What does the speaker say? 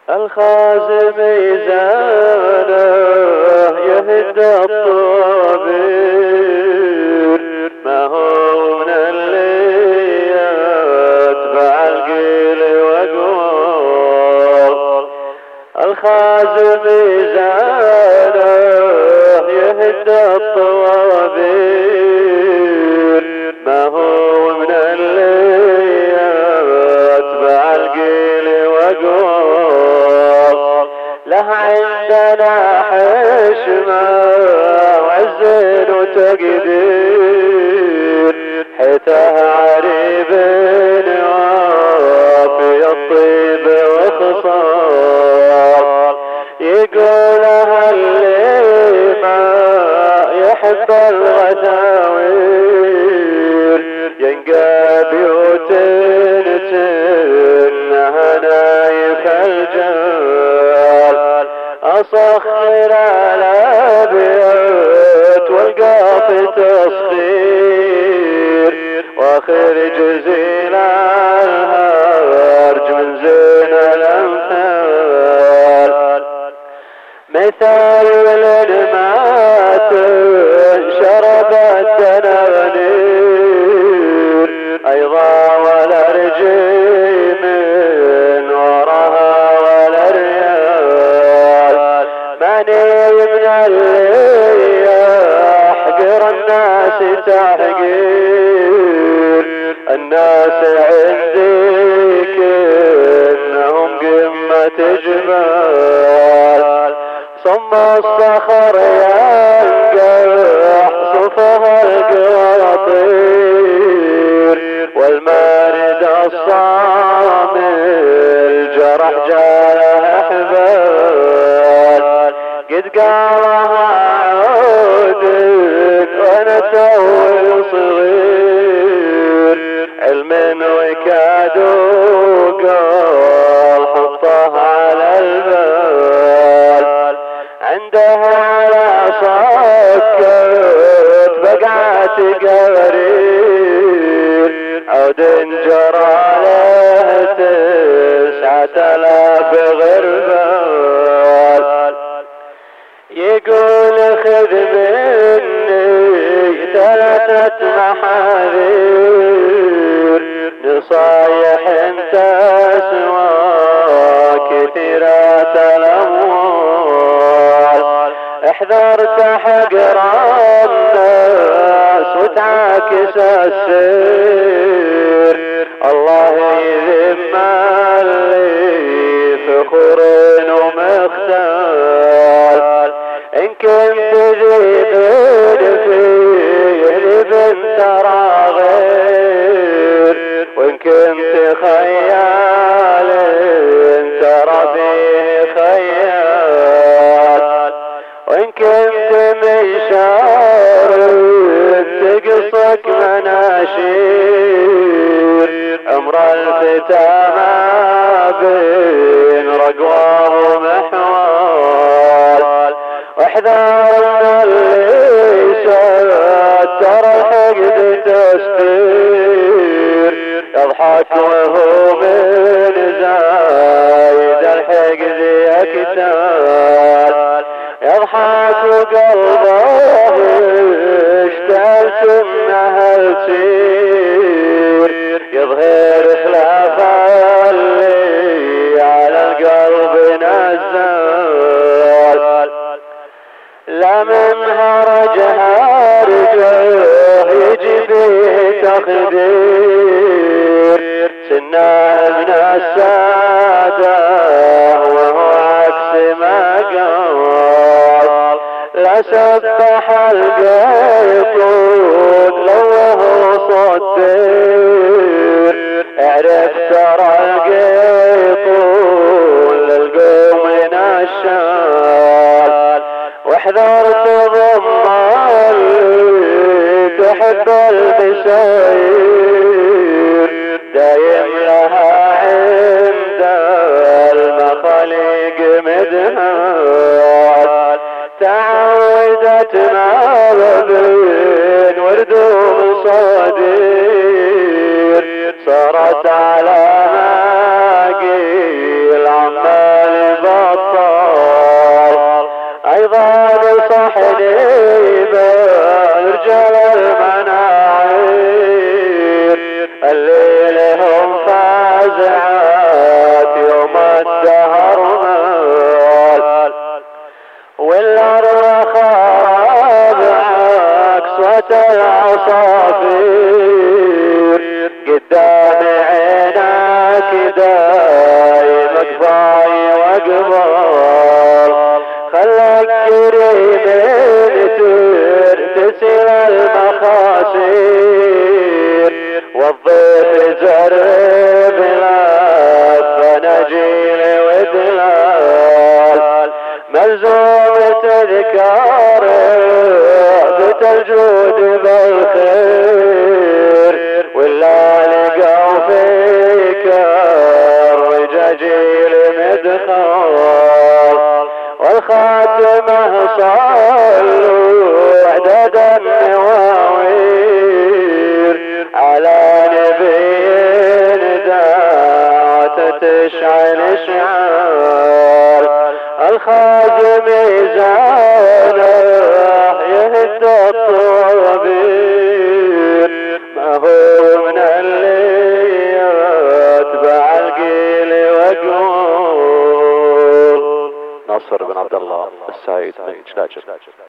الخازن ميزانه يهد الطوابير، ما هو من اللي يتبع القيل وقوال. الخازن ميزانه يهد الطوابير، ما هو من اللي يتبع القيل وقوال. له عندنا حشمة وعز وتقدير، حيته عريب وافي الطيب وخصال. يقولها اللي ما يحب الغثاوير، ينقى بيوت تنها نايف الجال. أصخر على بيت والقاف تصخير، واخر جزيل الهرج من زين الامثال. مثال للمات شرب التنانير، ايضا ولا رجيم وراها ولا ريال. ماني من اللي يحقر الناس تحقير، الناس عندي كأنهم قمة جبال. ثم الصخر ينقح صفها القواطير، والمارد الصامل جرح جاله حبال. قد قالها عود وانا توي صغير، علم وكاد وقال حطه على البال. عنده على صكت بقعت قرير، عود جرى له 9000 غربال. يقول خذ مني 3 محاذير، نصايح انت سوى كثيرات الاموال. احذر تحقر الناس وتعاكس السير، الله يذم اللي فخور ومختال. إن كنت ذيبين فيه لبن ترى غير، وإن كنت خيال ترى فيه خيال. وإن كنت مشار تقصك مناشير، عمر الفتى ما بين رقوة ومحوال. واحذر اللي ستر الحقد تستير، يضحك وهو من زايد الحقد يكتال. يضحك وقلبه اشتعل سنها السير، يظهر خلاف اللي على القلب نزال. لا من هرج هارجه يجي فيه تخدير، سناه من السادة وهو عكس ما قال. لا سبح القيطون لو هو صدير، اعرف ترى القيطون للقوم نشال. واحذر تضم اللي تحب المساير، دايم لها عند المخاليق مدهال. تعودت ما بين ورد وصدير، صارت على ما قيل عمال نازعات يوم الدهر مال والأرض خراب عكس صوت العصافير قدام عينك دايم قفاي وقبال خلك كريم ترتسل المخاسير والضيف جرب لف نجيل ودلال ملزوم تذكار بيت الجود بالخير ولا لقوا فيك الرجاجيل مدخال والخاتمه صلوا عدد النواوير على نبي دعوة تشعل اشعال الخازم ميزانه يهد الطوابير ما هو من اللي يتبع القيل وقول. ناصر بن عبد الله السعيد من جلاجل.